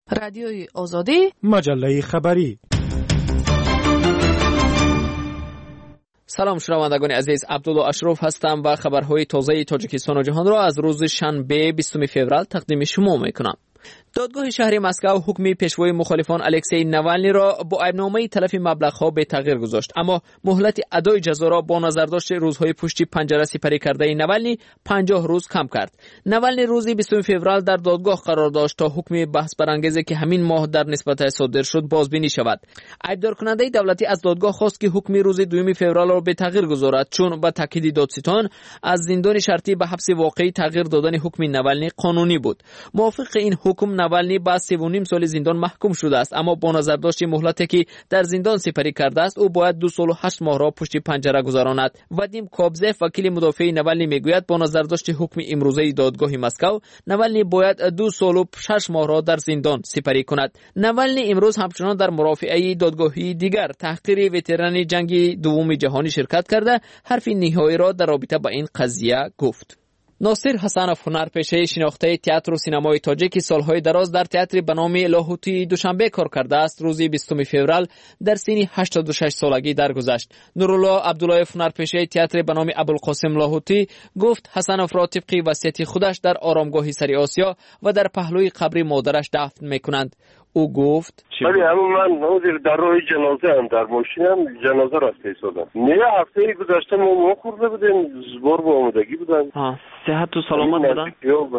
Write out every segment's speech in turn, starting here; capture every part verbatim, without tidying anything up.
رادیوی آزادی، مجله خبری. سلام شنوندگان عزیز، عبدالله اشرف هستم و خبرهای تازه تاجیکستان و جهان را از روز شنبه بیستم فوریه تقدیم شما میکنم. دادگاه شهر مسکو حکم پیشوای مخالفان الکسی نوالنی را با ایبنامه تلف مبلغ‌ها به تغییر گذاشت، اما مهلت ادای جزا را با نظرداشت روزهای پشت پنجره سپری کرده نوالنی پنجاه روز کم کرد. نوالنی روز بیستم فوریه در دادگاه قرار داشت تا حکم بحث برانگیزی که همین ماه در نسبت صادر شد بازبینی شود. ایبدار کننده دولتی از دادگاه خواست که حکم روز دوم فوریه را به تغییر گذارد، چون با تاکید دادستان از زندان شرطی به حبس واقعی تغییر دادن حکم نوالنی قانونی بود. موافق این حکم نوالنی با سه و نیم سال زندان محکوم شده است، اما با نظرداشت مهلتی که در زندان سپری کرده است او باید دو سال و هشت ماه را پشت پنجره گذراند. وادیم کابزف وکیل مدافع نوالنی میگوید با نظرداشت حکم امروزه دادگاه مسکو نوالنی باید دو سال و شش ماه را در زندان سپری کند. نوالنی امروز همچنان در مرافعه دادگاهی دیگر تحقیر وتران جنگ دوم جهانی شرکت کرده حرف نهایی را در رابطه با این قضیه گفت. ناصر حسنوف هنرپیشه شناخته تئاتر و سینمای تاجیک سالهای دراز در تئاتر به نام لاهوتی دوشنبه کار کرده است. روز بیستم فوریه در سن هشتاد و شش سالگی درگذشت. نورالله عبدالله هنرپیشه تئاتر به نام ابوالقاسم لاهوتی گفت حسنوف را طبق وصیت خودش در آرامگاه سری آسیا و در پهلوی قبر مادرش دفن میکنند. او گفت ولی همون من حاضر در راه جنازه هم در ماشینم جنازه را فرستادم. نه هفته گذشته ما ما خورده بودیم زبار با آمدگی بودن. صحت و سلامت بودن.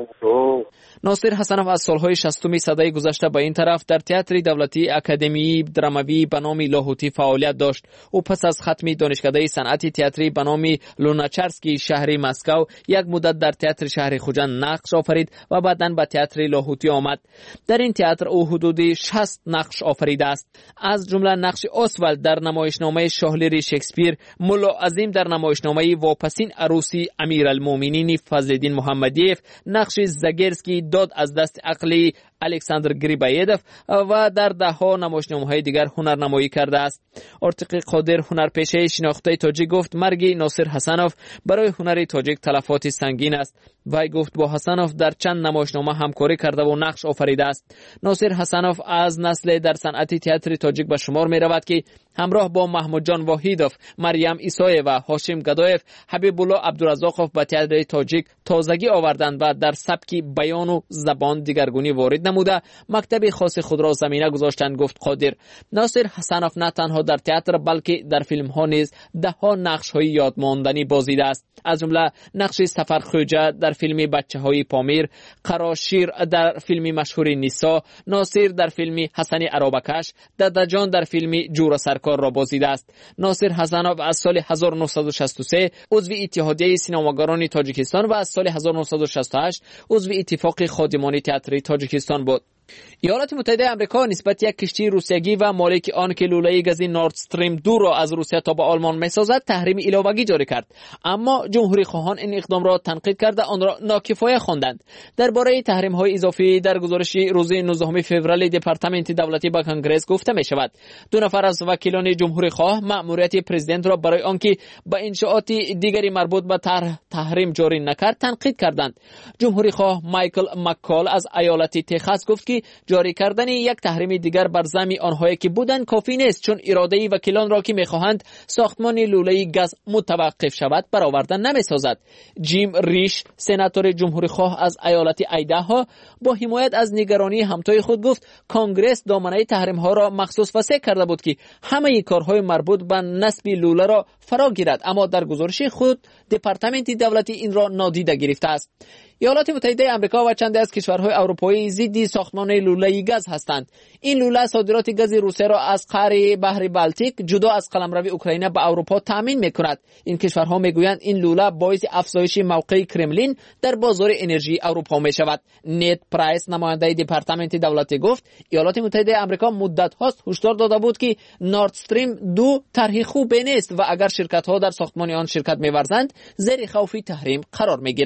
ناصر حسنوف از سالهای شصتم سده گذشته به این طرف در تئاتر دولتی اکادمی دراموی به نام لاهوتی فعالیت داشت. او پس از ختم دانشکده صنعت تئاتری به نام لوناچارسکی شهر مسکو یک مدت در تئاتر شهر خوجند نقش آفرید و بعداً به تئاتر لاهوتی آمد. در این تئاتر او حدود شصت نقش آفریده است، از جمله نقش اوسوالد در نمایشنامه شاهلیر شکسپیر، ملا عظیم در نمایشنامه واپسین عروسی امیرالمومنین فضل‌الدین محمدیف، نقش زاگرسکی داد از دست عقلی الکساندر گریبایدوف و در ده ها نمایشنامه‌های دیگر هنرنمایی کرده است. ارتقی قادر هنرپیشه شناخته تاجیک گفت مرگ ناصر حسنوف برای هنر تاجیک تلفات سنگین است. وی گفت با حسنوف در چند نمایشنامه همکاری کرده و نقش آفریده است. ناصر حسنوف از نسل در صنعت تئاتر تاجیک به شمار می رود که همراه با محمود جان واحیدوف، مریم عیسایی و هاشم گدایف، حبیب الله عبدالرزاقوف به تئاتر تاجیک تازگی آوردند و در سبک بیان و زبان دیگرگونی وارد نموده مکتب خاص خود را زمینه گذاشتند. گفت قادر ناصر حسنوف نه تنها در تئاتر بلکه در فیلم ها نیز ده ها نقش های یادماندنی بازیده است، از جمله نقش سفر خوجه در فیلم بچه های پامیر، قراشیر در فیلم مشهور نیسا، ناصر در فیلم حسن عرابکش، ددجان در فیلم جور سرکار را بازیده است. ناصر حسنوف از سال هزار و نهصد و شصت و سه عضو اتحادیه سینماگران تاجیکستان و از سال هزار و نهصد و شصت و هشت عضو اتفاق خادمان تئاتری تاجیکستان بود. ایالات متحده آمریکا نسبت یک کشتی روسیایی و مالک آن که لوله گازی نورد استریم دو را از روسیه تا به آلمان می‌سازد تحریم علاوه‌ای جاری کرد، اما جمهوری خواهان این اقدام را تنقید کرده آن را ناکفایه خواندند. درباره تحریم‌های اضافی در گزارش روز نوزدهم فوریه دپارتمنت دولتی به کنگره گفته می‌شود دو نفر از وکیلان جمهوری خواه مأموریت پرزیدنت را برای آنکه به انشاءات دیگری مربوط به طرح تحریم جاری نکرد تنقید کردند. جمهوری خواه مایکل مکال از ایالت تگزاس گفت که جاری کردن یک تحریم دیگر بر ذم آنهایی که بودند کافی نیست، چون اراده وکیلان را که می‌خواهند ساختمان لوله گاز متوقف شود برآورده نمی‌سازد. جیم ریش سناتور جمهوری خواه از ایالت ایداهو با حمایت از نگرانی همتای خود گفت کنگره دامنه تحریم ها را مخصوص وسیع کرده بود که همه کارهای مربوط به نصب لوله را فرا گیرد، اما در گزارش خود دپارتمنت دولتی این را نادیده گرفته است. ایالات متحده آمریکا و چند از کشورهای اروپایی ضد ساختمان لوله گاز هستند. این لوله صادرات گاز روسیه را از قاره بحر بالتیک جدا از قلمرو اوکراین به اروپا تامین می‌کند. این کشورها میگویند این لوله باعث افزایش موقع کرملین در بازار انرژی اروپا می‌شود. نت پرایس نماینده دپارتمنت دولتی گفت ایالات متحده آمریکا مدت هاست هشدار داده بود که نورد استریم دو طرح خوبی نیست و اگر شرکت‌ها در ساختمان آن شرکت می‌ورزند زیر خوف تحریم قرار می‌گیرند.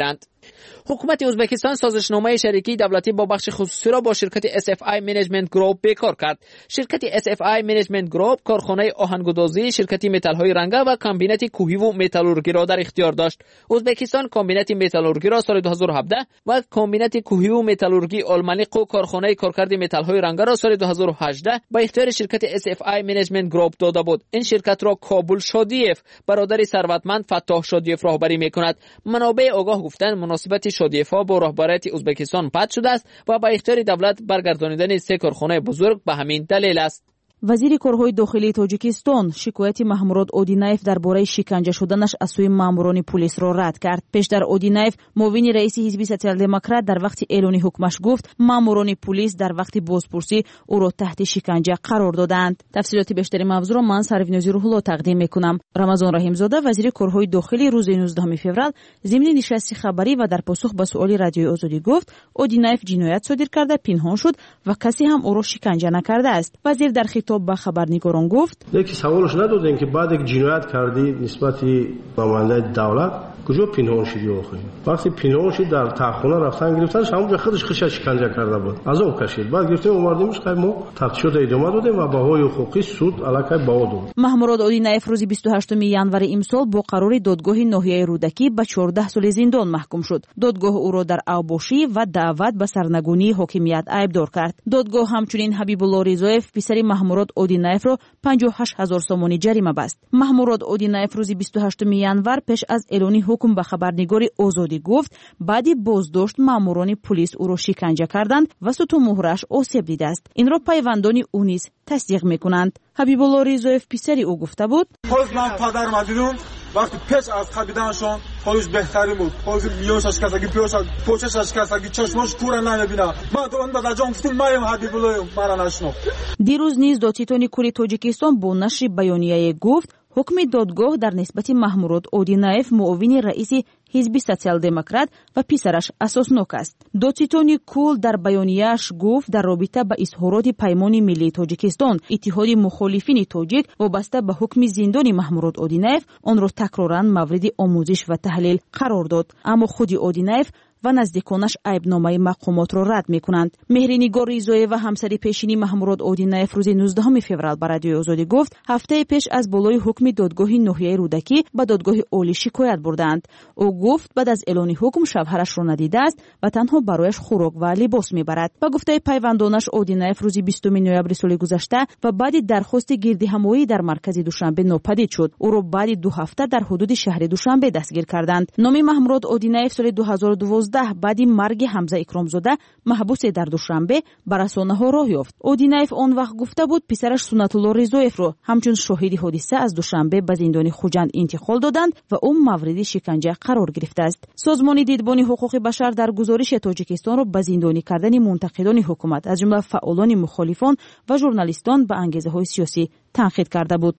حکومت ازبکستان سازشنامه شریکی دولتی با بخش خصوصی را با شرکت اس اف آی منیجمنت گروپ بیکار کرد. شرکت اس اف آی منیجمنت گروپ کارخانه آهنگردازی، شرکت متال‌های رنگه و کامبینات کوهی و متالورژی را در اختیار داشت. ازبکستان کامبینات متالورژی را سال دو هزار و هفده و کامبینات کوهی و متالورژی آلمانیق و کارخانه کارکرد متال‌های رنگه را سال دو هزار و هجده با اختیار شرکت اس اف آی منیجمنت گروپ داده بود. این شرکت را کابل شادیف برادر ثروتمند فتاح شادیف راهبری می‌کند. منابع آگاه گفتند مناسبت شادیف‌ها با رهبریت ازبکستان قطع شده است و با اختیار دولت برگردانیدن سه کارخانه بزرگ به همین دلیل است. وزیر کارهای داخلی تاجیکستان شکایت محمود اودینایف درباره شکنجه شدنش از سوی ماموران پلیس را رد کرد. پیشتر اودینایف معاون رئیس حزب سوسیال دموکرات در وقت اعلان حکمش گفت ماموران پلیس در وقت بازپرسی او را تحت شکنجه قرار دادند. تفصیلات بیشتری موضوع را من سروینازی روح‌الله تقدیم میکنم. رمضان رحیمزاده وزیر کارهای داخلی روز نوزدهم فوریه ضمن نشست خبری و در پاسخ به سؤال رادیوی آزادی گفت اودینایف جنایت صادر کرده پنهان شد و کسی هم او را شکنجه نکرده است. وزیر در خطاب با خبرنگاران گفت یکی سوالش ندادین که بعد یک جنایت کردی نسبت به نماینده دولت کجا پنهان شدی آخه؟ وقتی پنهان شد در تاخونه رفتن گرفتنش همونجا خودش خودش شکنجه کرده بود عذاب کشید. بعد گرفتیم اومدیمش که ما تفتیشات ادامه دادیم و بهای حقوقی سود علاقه با داد. محمود اودینایف روز بیست و هشتم ژانویه امسال با قرار دادگاه ناحیه رودکی به چهارده سال زندان محکوم شد. دادگاه او را در اوباشی و دعوت به سرنگونی حاکمیت ایبدار کرد. دادگاه همچنین حبیب الله رضایف پسر محمود اودینایف را پنجاه و هشت هزار سومانی جریمه بست. محمود اودینایف روز بیست و هشتم ژانویه پیش از اعلان حکم به خبرنگاری آزادی گفت بعدی بازداشت ماموران پلیس او را شکنجه کردند و سوت و مهرش آسیب دیده است. این را پیوندان او نیز تصدیق میکنند. حبیب الله رضایف پسر او گفته بود باز من پدرم دیدم وقتی پیش از خوابیدنشون حالش بهتری بود. باز میوش از کسایی پیوش پوچش از کسایی چشمش کور نمیبینه. من تو اون بازجان گفتم من حبیب الله مرا نشنو. دیروز نیز دادستان کل تاجیکستان با نشر بیانیه گفت حکم دادگاه در نسبت محمود اودینایف معاون رئیس حزب سوسیال دموکرات و پسرش اساسناک است. دادستان کل در بیانیه‌اش گفت در رابطه با اظهارات پیمان ملی تاجیکستان اتحاد مخالفین تاجیک وابسته به حکم زندانی محمود اودینایف آن را تکرارا مورد آموزش و تحلیل قرار داد. اما خود اودینایف و نزدیکانش عیبنامه مقامات را رد می‌کنند. مهرنگار رضایی و همسر پیشینی محمود اودینایف روز نوزدهم فوریه به رادیوی آزادی گفت هفته پیش از بالای حکم دادگاه ناحیه رودکی به دادگاه عالی شکایت بردند. او گفت بعد از اعلان حکم شوهرش را ندیده است و تنها برایش خوراک و لباس میبرد. با گفته پیوندانش اودینایف روز بیستم نوامبر سال گذشته و بعد درخواست گردهمایی در مرکز دوشنبه ناپدید شد. او را بعد دو هفته در حدود شهر دوشنبه دستگیر کردند. نام محمود اودینایف سال دو هزار و دوازده بعد مرگ حمزه اکرامزاده محبوس در دوشنبه بر رسانه‌ها راه یافت. اودینایف آن وقت گفته بود پسرش سنت الله رضایف را همچون شاهد حادثه از دوشنبه به زندان خوجند انتقال دادند و او مورد شکنجه قرار گرفته است. سازمان دیدبان حقوق بشر در گزارش تاجیکستان را به زندانی کردن منتقدان حکومت از جمله فعالان مخالفان و ژورنالیستان به انگیزه‌های سیاسی تنقید کرده بود.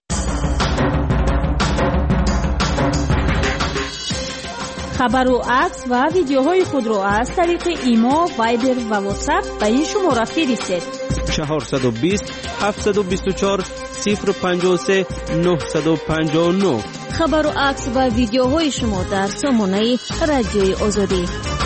خبر و عکس و ویدیوهای خود را از طریق ایما، وایبر و واتساپ به این شماره فرستید. چهارصد و بیست هفتصد و بیست و چهار صفر پنجاه و سه نهصد و پنجاه و نه. خبر و عکس و ویدیوهای شما در سامانه رادیوی آزادی.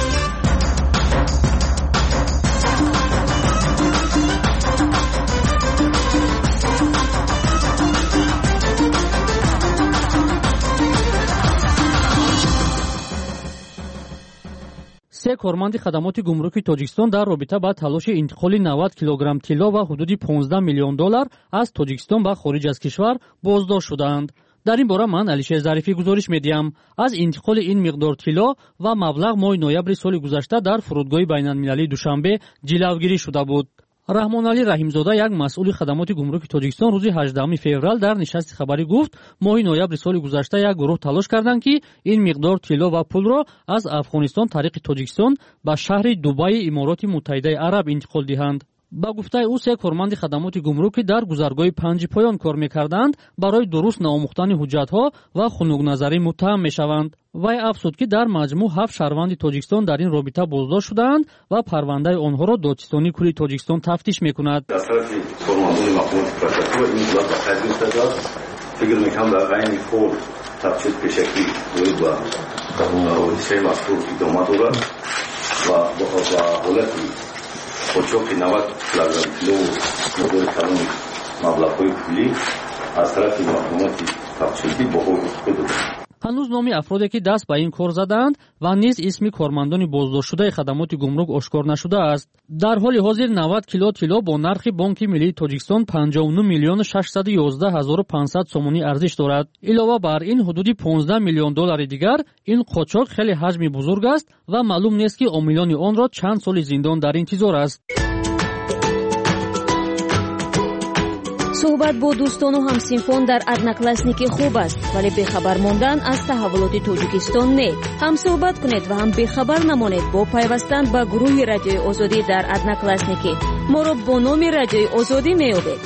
سه کارمند خدمات گمرک تاجیکستان در رابطه با تلاش انتقال نود کیلوگرم طلا و حدود پانزده میلیون دلار از تاجیکستان به خارج از کشور بازداشت شدند. در این باره من علیشیر ظریفی گزارش میدیم. از انتقال این مقدار طلا و مبلغ ماه نوامبر سال گذشته در فرودگاه بین‌المللی دوشنبه جلوگیری شده بود. رحمان علی رحیمزاده یک مسئول خدمات گمرک تاجیکستان روز هجدهم فوریه در نشست خبری گفت ماه نوامبر سال گذشته یک گروه تلاش کردند که این مقدار طلا و پول را از افغانستان طریق تاجیکستان به شهر دبی امارات متحده عرب انتقال دهند. با گفته او سه کارمند خدمات گمرک در گذرگاه پنج پایان کار می‌کردند برای درست نامختن حجت‌ها و خنثی‌نظری متهم می‌شوند. وی افزود که در مجموع هفت شهروند تاجیکستان در این رابطه بازداشت شدند و پرونده آنها را دادستانی کل تاجیکستان تفتیش می‌کند. در طرف کارمندان مقامات پرکتور این اطلاعات به خدمت داد. فکر می‌کنم در عین فور تفتیش به شکلی وارد حادثه مذکور ادامه دارد و با حالت قاچاق نود کیلوگرم کیلو مقدار کلان مبلغ‌های پولی از طرف محکمات تقسیطی با حکم خود دارد. ҳанӯз номи афроде ки даст ба ин кор заданд ва низ исми кормандони боздоштшудаи хадамоти гумрук ошкор нашудааст. дар ҳоли ҳозир навад кило тилло бо нархи Бонки Миллии Тоҷикистон панҷоҳу нӯ миллиону шашсаду ёздаҳ ҳазору пансад сомонӣ арзиш дорад. илова бар ин ҳудуди понздаҳ миллион доллари дигар ин қочоқ хеле ҳаҷми бузург аст ва маълум нест ки омилони онро чанд соли зиндон дар интизор аст. суҳбат бо дӯстону ҳамсинфон дар одноклассники хуб аст, вале бехабар мондан аз таҳаввулоти Тоҷикистон не. ҳам суҳбат кунед ва ҳам бехабар намонед бо пайвастан ба гурӯҳи Радиои Озодӣ дар одноклассники. моро бо номи Радиои Озодӣ меёбед.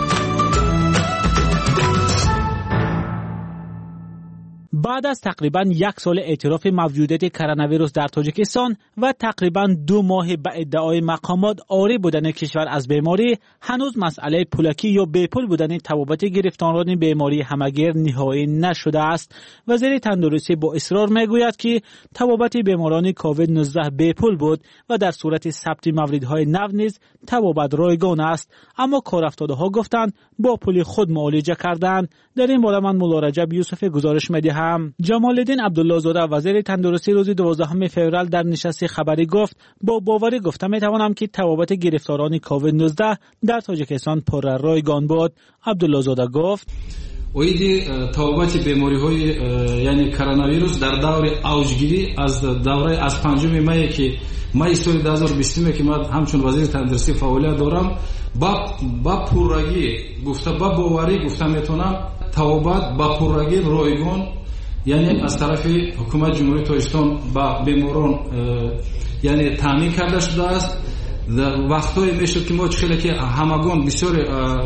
بعد از تقریبا یک سال اعتراف موجودیت کرونا در تاجیکستان و تقریبا دو ماه به ادعای مقامات عاری بودن کشور از بیماری، هنوز مسئله پولکی یا بیپول بودن توابط گرفتاران بیماری همگیر نهایی نشده است. وزیر تندرستی با اصرار میگوید که توابط بیماران کووید نوزده بیپول بود و در صورت ثبت موردهای نو نیز توابط رایگان است، اما کارافتادها گفتند با پول خود معالجه کردند. در این باره من مولا رجب یوسف گزارش میدهم. جمال الدین عبدالله زاده وزیر تندرستی روز دوازدهم فوریه در نشست خبری گفت با باوری گفته میتوانم که توابط گرفتاران کووید نوزده در تاجیکستان پر رایگان بود. عبدالله زاده گفت اویدی توابط بیماری‌های یعنی کرونا ویروس در دور اوجگیری از دوره از پنجم می که مای سال دو هزار و بیست که من همچون وزیر تندرستی فعالیت دارم با با پررگی گفته با باوری گفته میتونم توابط با پررگی رایگان یعنی از طرف حکومت جمهوری تاجیکستان با بیماران یعنی تامین کرده شده است. وقتایی میشه که ما خیلی که همگان بسیار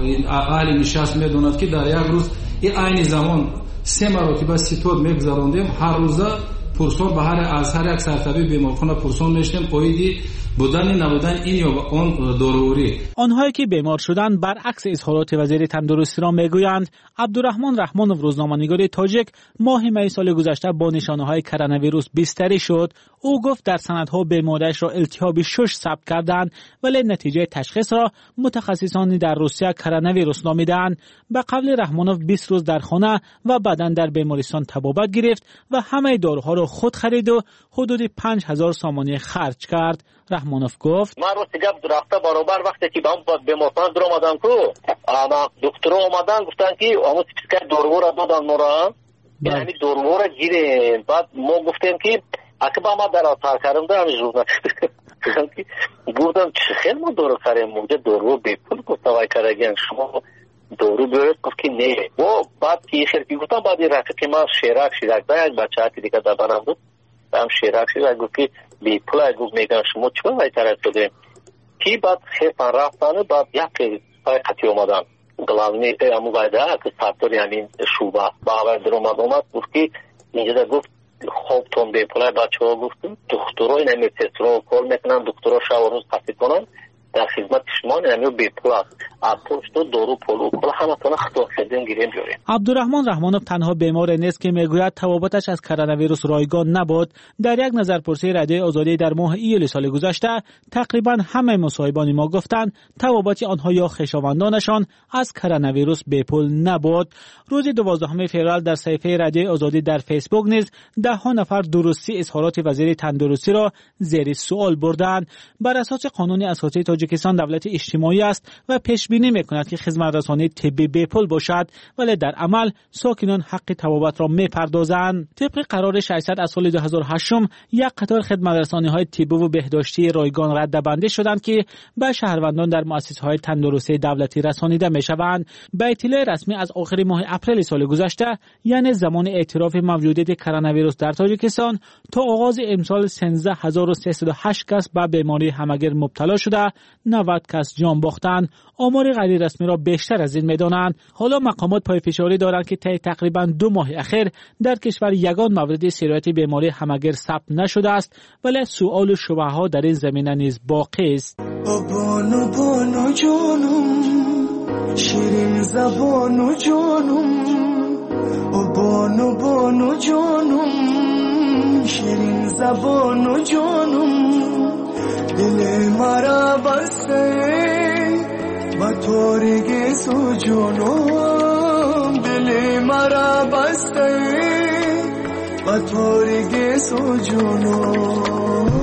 اهل نشست میدونند که در یک روز این عین زمان سه مرتبه سیتود میگذراندیم، هر روزه پرسان به هر از هر یک سرطبیب بیمارخانه پرسان میشتیم اویدی بودن نبودن این یا اون ضروری. آنهایی که بیمار شدند برعکس اظهارات وزیر تندرستی را میگویند. عبدالرحمن رحمانوف روزنامه‌نگار تاجیک ماه می سال گذشته با نشانه‌های کرونا ویروس بستری شد. او گفت در سندها بیماریش را التهاب شش ثبت کردند، ولی نتیجه تشخیص را متخصصان در روسیه کرونا ویروس نامیدند. به قول رحمانوف بیست روز در خانه و بعداً در بیمارستان تبابت گرفت و همه داروها را خود خرید و حدود پنج هزار سامانه خرج کرد. رحمانوف گفت من روز دیگه رفته برابر وقتی که به بیمارستان در اومدم کو اما دکتر اومدن گفتن که اون سپیسکای دارو را دادن ما را، یعنی دارو را گیرین. بعد ما گفتیم که اگه با ما در آتار کردم در همین جور نکنیم گفتم چه خیلی ما دارو خریم موجه دارو بیپول گفتوای کرگین شما دارو بیارید. گفت که نه. و بعد که خیلی گفتم بعد این رفیقی ما شیرک شیرک دا یک بچه ها که دیگه دبرم بود هم شیرک شیرک گفت که بیپول های گفت میگن شما چه باید ترک شده که بعد خیفن رفتن بعد یک پای خطی اومدن گلاونی امو بایده که سرطور یعنی شوبه باور در اومد اومد گفت که اینجا دا گفت خوب تون بیپول های بچه ها گفتم دکترهای نمی تسترو کل میکنن دکترها شب و روز پسی کنن در خدمت شما نمیو بیپول است اپوشت و دارو پولو کل همه تونه خطا خدیم گیریم بیاریم. عبدالرحمن رحمانوف تنها بیمار نیست که میگوید توابطش از کرونا ویروس رایگان نبود. در یک نظرپرسی رادیوی آزادی در ماه ایول سال گذشته تقریبا همه مصاحبان ما گفتند توابط آنها یا خویشاوندانشان از کرونا ویروس بیپول نبود. روز دوازدهم فوریه در صفحه رادیوی آزادی در فیسبوک نیز ده ها نفر درستی اظهارات وزیر تندرستی را زیر سوال بردند. بر اساس قانون اساسی تاجیکستان دولت اجتماعی است و پیش بینی میکند که خدمت رسانی طبی بیپول باشد، ولی در عمل ساکنان حق توابط را میپردازند. طبق قرار ششصد از سال دو هزار و هشت یک قطار خدمت رسانی های طبی و بهداشتی رایگان ردبندی شدند که به شهروندان در مؤسسه های تندرستی دولتی رسانیده میشوند. به اطلاع رسمی از آخر ماه اپریل سال گذشته، یعنی زمان اعتراف موجودیت کرونا ویروس در تاجیکستان، تا آغاز امسال سیزده هزار و سیصد و هشت کس به بیماری همگیر مبتلا شده، نود کس جان باختند. آمار غیر رسمی را بیشتر از این می‌دانند. حالا مقامات پایفشاری دارند که طی تقریبا دو ماه اخیر در کشور یگان مورد سریعت بیماری همگیر ثبت نشده است، ولی سؤال و شبهه‌ها در این زمینه نیز باقی است. بانو بانو جانم شیرین زبانو جانم بانو بانو جانم شیرین زبان و جانم دل مرا بسته با تاریکی سو جانم دل مرا بسته با تاریکی سو جانم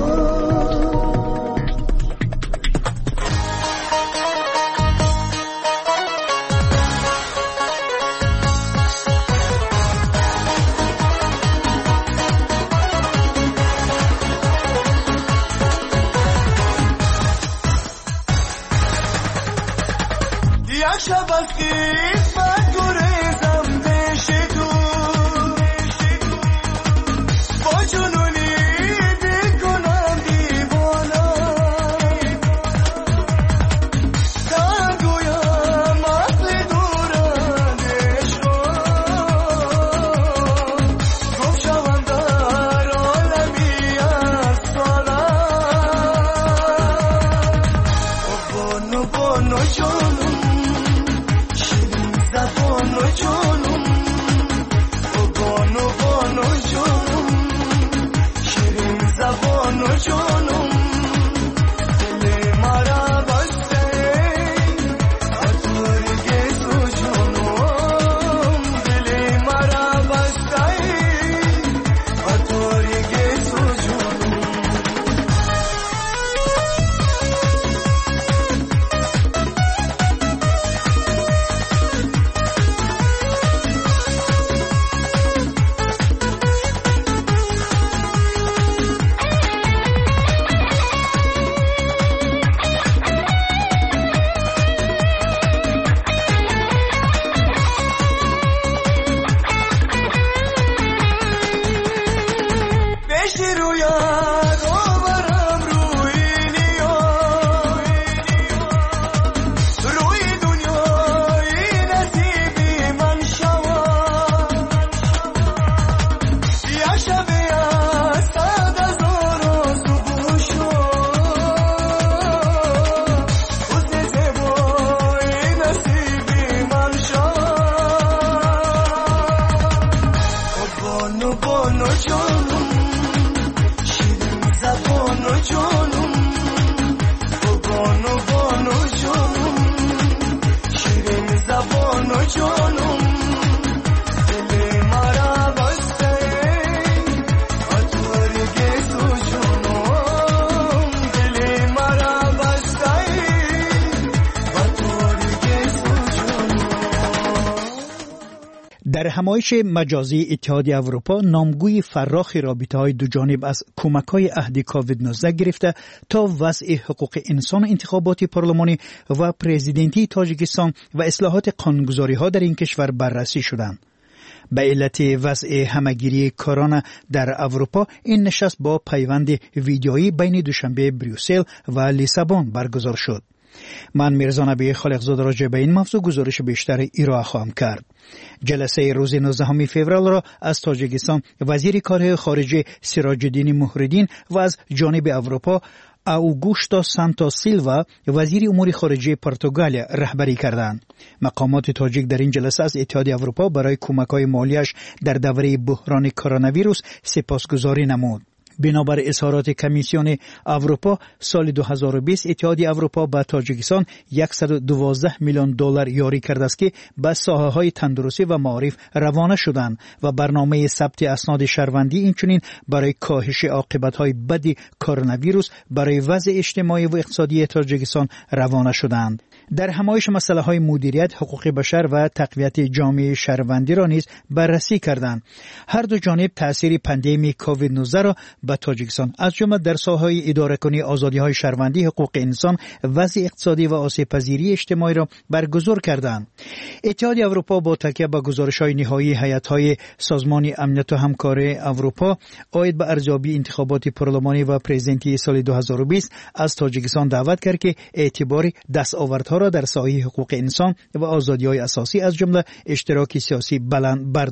در همایش مجازی اتحادیه اروپا نامگوی فراخ رابطه‌های دو جانب از کمک‌های عهد کووید نوزده گرفته تا وضع حقوق انسان، انتخابات پارلمانی و پرزیدنتی تاجیکستان و اصلاحات قانونگذاری‌ها در این کشور بررسی شدند. به علت وضع همگیری کرونا در اروپا این نشست با پیوند ویدیویی بین دوشنبه بریوسل و لیسابون برگزار شد. من میرزا نبی خالقزاد راجع به این موضوع گزارش بیشتر ارائه خواهم کرد. جلسه روز نوزدهم فوریه را از تاجیکستان وزیر کار خارجه سراج الدین محردین و از جانب اروپا اوگوستو سانتوس سیلوا وزیر امور خارجه پرتغال رهبری کردند. مقامات تاجیک در این جلسه از اتحادیه اروپا برای کمک‌های مالیش در دوره بحران کرونا ویروس سپاسگزاری نمود. بنابر اظهارات کمیسیون اروپا سال دو هزار و بیست اتحادیه اروپا به تاجیکستان صد و دوازده میلیون دلار یاری کرده است که به ساحه‌های تندرستی و معارف روانه شدند و برنامه ثبت اسناد شهروندی اینچنین برای کاهش عاقبت‌های بد کرونا ویروس برای وضع اجتماعی و اقتصادی تاجیکستان روانه شدند. در همایش مسائل مدیریت حقوق بشر و تقویت جامعه شهروندی را نیز بررسی کردند. هر دو جانب تاثیر پاندمی کووید نوزده را به تاجیکستان از جمله در ساحه‌های اداره‌کنی آزادی‌های شهروندی، حقوق انسان، وضع اقتصادی و آسیب‌پذیری اجتماعی را برگزار کردند. اتحادیه اروپا با تکیه به گزارش‌های نهایی هیئت‌های سازمان امنیت و همکاری اروپا عاید به ارزیابی انتخابات پارلمانی و پرزیدنتی سال دو هزار و بیست از تاجیکستان دعوت کرد که اعتبار دستاوردها را در ساحه حقوق انسان و آزادی‌های اساسی از جمله اشتراک سیاسی بلند بردارد.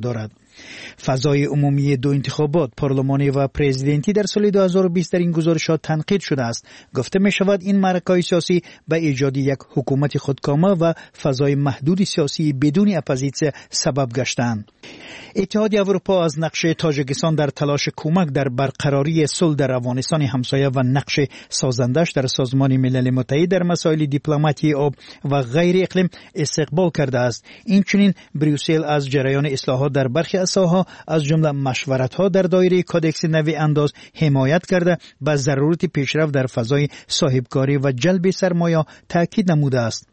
فضای عمومی دو انتخابات پارلمانی و پرزیدنتی در سال دو هزار و بیست در این گزارشات تنقید شده است. گفته می شود این معرکه‌های سیاسی به ایجاد یک حکومت خودکامه و فضای محدود سیاسی بدون اپوزیسیون سبب گشتند. اتحاد اروپا از نقش تاجیکستان در تلاش کمک در برقراری صلح در افغانستان همسایه و نقش سازندش در سازمان ملل متحد در مسائل دیپلماتی آب و غیر اقلیم استقبال کرده است. این چنین بروسل از جریان اصلاحات در برخی از ساحه‌ها از جمله مشورت‌ها در دایره کودکس نوی انداز حمایت کرده به ضرورت پیشرفت در فضای صاحبکاری و جلب سرمایه تاکید نموده است.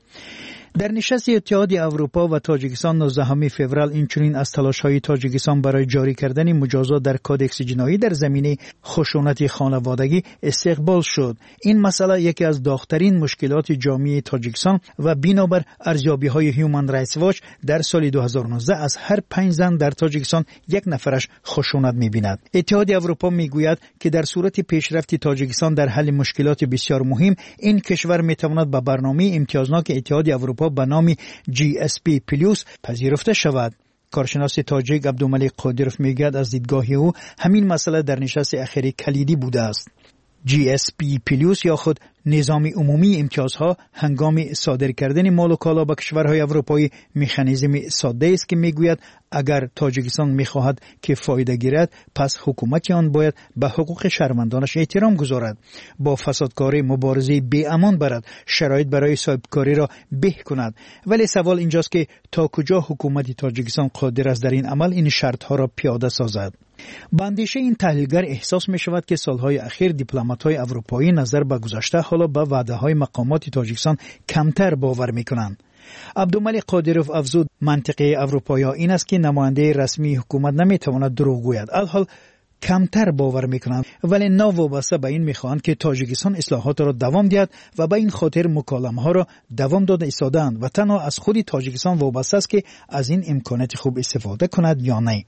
در نشست اتحاد اروپا و تاجیکستان نوزدهم فوریه اینچنین از تلاش‌های تاجیکستان برای جاری کردن مجازات در کودکس جنایی در زمینه خشونت خانوادگی استقبال شد. این مسئله یکی از داغ‌ترین مشکلات جامعه تاجیکستان و بنابر ارزیابی‌های هیومن رایتس واچ در سال دو هزار و نوزده از هر پنج زن در تاجیکستان یک نفرش خشونت می‌بیند. اتحاد اروپا می‌گوید که در صورت پیشرفت تاجیکستان در حل مشکلات بسیار مهم، این کشور می‌تواند به برنامه امتیازناک اتحاد اروپا به نام جی اس پی پلس پذیرفته شود. کارشناس تاجیک عبدالملک قادروف میگوید از دیدگاه او همین مسئله در نشست اخیری کلیدی بوده است. جی اس پی پلس یا خود نظام عمومی امتیازها هنگام صادر کردن مال و کالا به کشورهای اروپایی مکانیزم ساده است که میگوید اگر تاجیکستان میخواهد که فایده گیرد پس حکومت آن باید به حقوق شهروندانش احترام گذارد، با فسادکاری مبارزه بی امان برد، شرایط برای صاحبکاری را به کند. ولی سوال اینجاست که تا کجا حکومت تاجیکستان قادر است در این عمل این شرطها را پیاده سازد. با اندیشه این تحلیلگر احساس می شود که سالهای اخیر دیپلمات‌های اروپایی نظر به گذشته حالا به وعده‌های مقامات تاجیکستان کمتر باور می کنند. عبدالملک قادروف افزود منطقه اروپایی این است که نماینده رسمی حکومت نمی تواند دروغ گوید. الحال کمتر باور می کنند، ولی ناوابسته به این می خواهند که تاجیکستان اصلاحات را دوام دهد و به این خاطر مکالمه ها را دوام داده ایستادند و تنها از خود تاجیکستان وابسته است که از این امکانات خوب استفاده کند یا نه.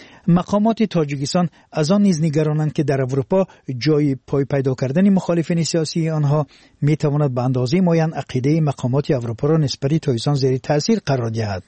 مقامات تاجیکستان از آن نیز نگرانند که در اروپا جای پای پیدا کردن مخالفین سیاسی آنها می تواند به اندازه معین عقیده مقامات اروپا را نسبت تاجیکستان زیر تاثیر قرار دهد.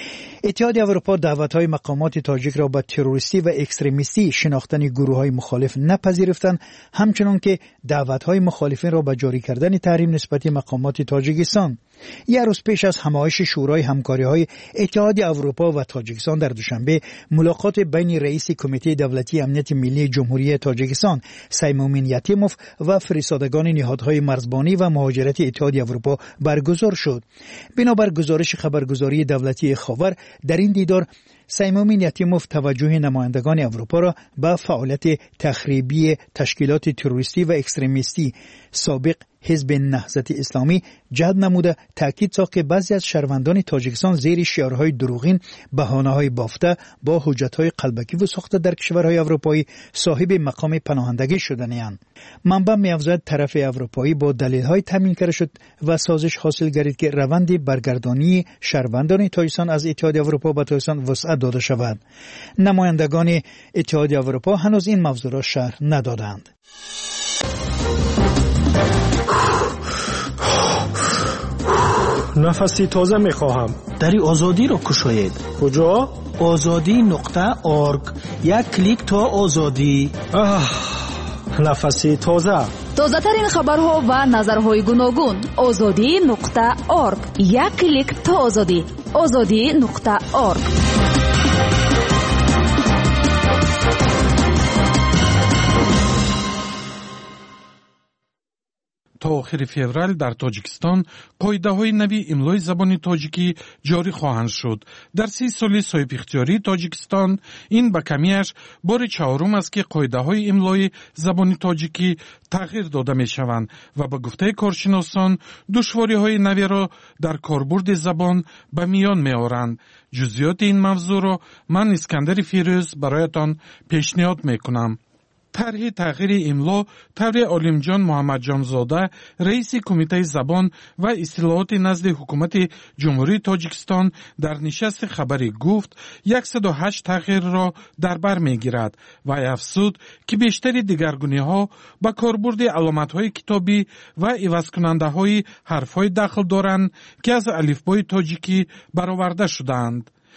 اتحاد اروپا دعوت‌های مقامات تاجیک را به تروریستی و اکستریمیستی شناختن گروه‌های مخالف نپذیرفتند، همچنان که دعوت‌های مخالفین را به جاری کردن تحریم نسبت مقامات تاجیکستان. یک روز پیش از همایش شورای همکاری‌های اتحاد اروپا و تاجیکستان در دوشنبه، ملاقات بین رئیس کمیته دولتی امنیت ملی جمهوری تاجیکستان سیمومین یتیموف و فرستادگان نهادهای مرزبانی و مهاجرت اتحاد اروپا برگزار شد. بنابر گزارش خبرگزاری دولتی خاور، در این دیدار سیمومین یتیموف توجه نمایندگان اروپا را به فعالیت تخریبی تشکیلات تروریستی و اکستریمیستی سابق حزب نهضت اسلامی جلب نموده تاکید ساخت که بعضی از شهروندان تاجیکستان زیر شعارهای دروغین، بهانه‌های بافته با حجت‌های قلبکی و ساخته در کشورهای اروپایی صاحب مقام پناهندگی شده‌اند. منبع می‌افزاید طرف اروپایی با دلیل‌های تامین کرده شد و سازش حاصل گردید که روند برگردانی شهروندان تاجیکستان از اتحاد اروپا به تاجیکستان وسعت داده شود. نمایندگان اتحاد اروپا هنوز این موضوع را شرح ندادند. نفسی تازه میخواهم. دری آزادی را کشاید. کجا؟ آزادی نقطه آرگ. یک کلیک تا آزادی. نفسی تازه. تازه ترین خبرها و نظرهای گوناگون. آزادی نقطه آرگ. یک کلیک تا آزادی. آزادی نقطه آرگ. تا آخر فوریه در تاجیکستان قاعده‌های نوی املای زبان تاجیکی جاری خواهند شد. در سی سال صاحب اختیاری تاجیکستان این به کمیش بار چهارم است که قاعده‌های املای زبان تاجیکی تغییر داده می‌شوند و به گفته کارشناسان دشواری‌های نوی را در کاربرد زبان به میان می‌آورند. جزئیات این موضوع را من اسکندر فیروز برایتان پیشنهاد می‌کنم. طرح تغییر املا طور عالمجان محمد جانزاده رئیس کمیته زبان و اصلاحات نزد حکومت جمهوری تاجیکستان در نشست خبری گفت صد و هشت تغییر را در بر میگیرد و افزود که بیشتری دیگرگونی ها با کاربرد علامت های کتابی و عوض کننده های حرف های داخل دارند که از الفبای تاجیکی برآورده شدند.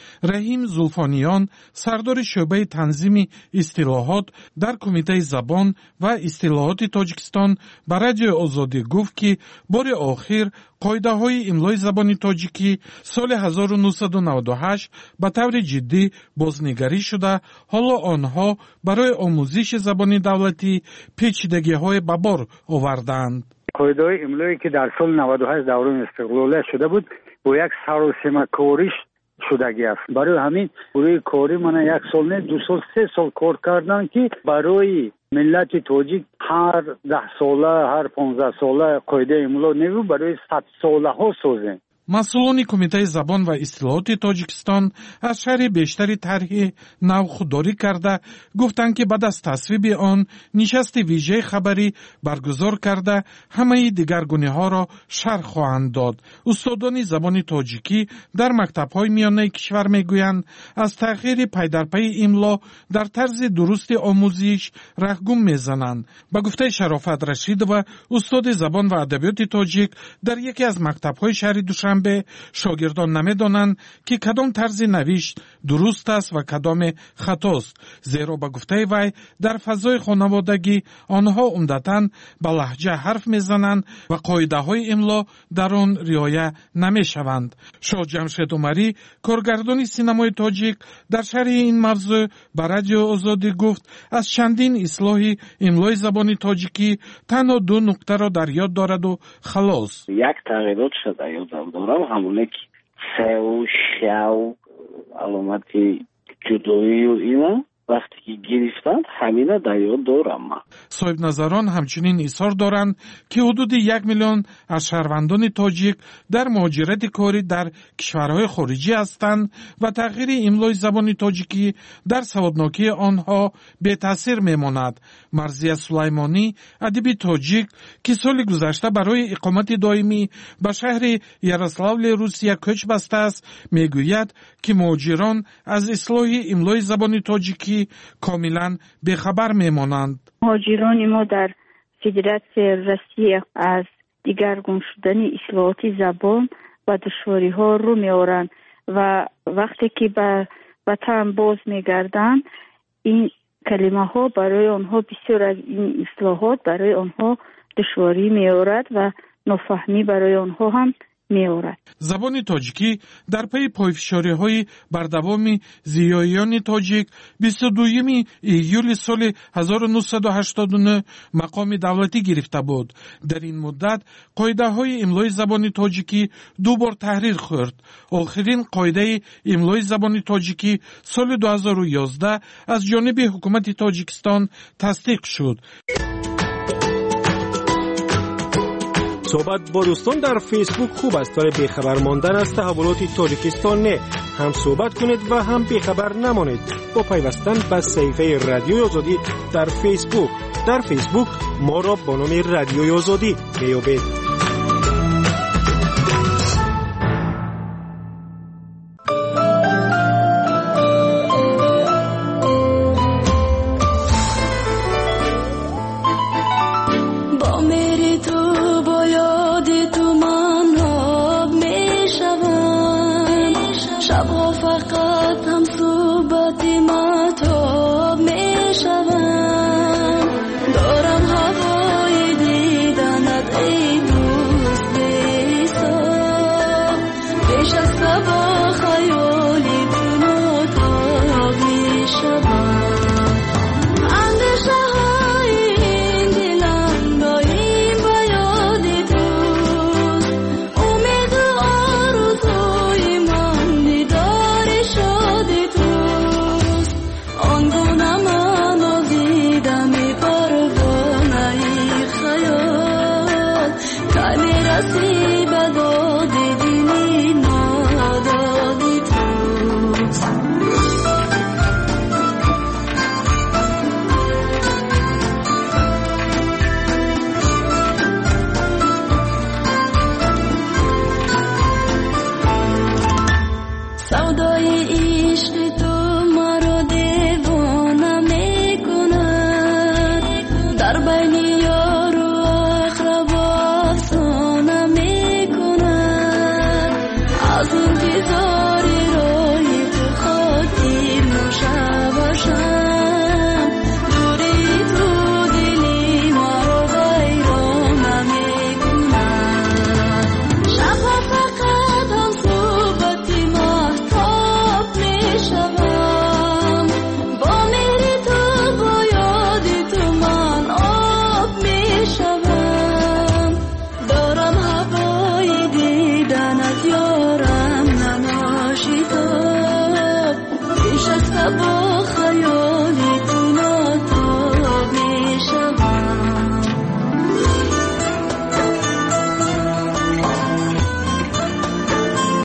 رحیم زلفانیان سردار شعبه تنظیم اصطلاحات در کمیته زبان و اصطلاحات تاجیکستان به رادیو آزادی گفت که بار آخر قاعده های املای زبان تاجیکی سال هزار و نهصد و نود و هشت به طور جدی بازنگری شده، حالا آنها برای آموزش زبان دولتی پیچیدگی های به بار آوردند. قاعده های املایی که در سال نود و هشت دوران استقلال شده بود با یک سراسیمه کاریش شدگی است. برای همین برای کاری من یک سال نه دو سال سه سال کار کردن که برای ملت تاجیک هر ده ساله هر پانزده ساله قاعده املا نوی برای صد ساله ها سازه. مسئولان کمیته زبان و اصطلاحات تاجیکستان از شرح بیشتری طرح نو خودداری کرده گفتند که بعد از تصویب آن نشست ویژه خبری برگزار کرده همه دیگرگونی ها را شرح خواهند داد. استادان زبان تاجیکی در مکتب های میانه کشور میگویند از تغییر پی در پی املا در طرز درست آموزش رهگم میزنند. به گفته شرافت رشید و استاد زبان و ادبیات تاجیک در یکی از مکتب های شهر دوشنبه به شاگردان نمیدانند که کدام طرز نوشت درست است و کدام خطاست، زیرا به گفته وی در فضای خانوادگی آنها عمدتاً به لهجه حرف میزنند و قاعده های املا در آن رعایت نمیشوند. شاه جمشید عمری کارگردان سینمای تاجیک در شرح این موضوع به رادیو آزادی گفت از چندین اصلاح املای زبان تاجیکی تنها دو نکته را در یاد دارد و خلاص. یک تغییرات شده یادم دارم همونه که سه و شو علامتی جدایی و اینا وقتی که گرفتند همینه در یاد دارم من. صاحب نظران همچنین اصرار دارند که حدود یک میلیون از شهروندان تاجیک در مهاجرت کاری در کشورهای خارجی هستند و تغییر املای زبان تاجیکی در سوادناکی آنها به تاثیر میماند. مرضیه سلیمانی ادیب تاجیک که سال گذشته برای اقامت دائمی به شهر یاروسلاول روسیه کوچ بسته است میگوید که مهاجران از اصلاح املای زبان تاجیکی کاملا بیخبر میمانند. مهاجران ما در فدراسیون روسیه از دیگرگون شدن اصلاحات زبان و دشواری ها رو میارند و وقتی که به وطن باز میگردند این کلمه ها برای آنها بسیار از این اصلاحات برای آنها دشواری میارد و نافهمی برای آنها هم می‌آورد. زبان تاجیکی در پی پایفشاری های بردوام زیاییان تاجیک بیست و دوم ایول سال هزار و نهصد و هشتاد و نه مقام دولتی گرفته بود. در این مدت قاعده های املای زبان تاجیکی دو بار تحریر خورد. آخرین قاعده املای زبان تاجیکی سال دو هزار و یازده از جانب حکومت تاجیکستان تصدیق شد. صحبت با دوستان در فیسبوک خوب است، ولی بیخبر ماندن از تحولات تاجیکستان نه. هم صحبت کنید و هم بیخبر نمانید با پیوستن به صفحه رادیوی آزادی در فیسبوک. در فیسبوک ما را با نام رادیوی آزادی بیابید. شبها فقط هم صحبت مطاب می شود.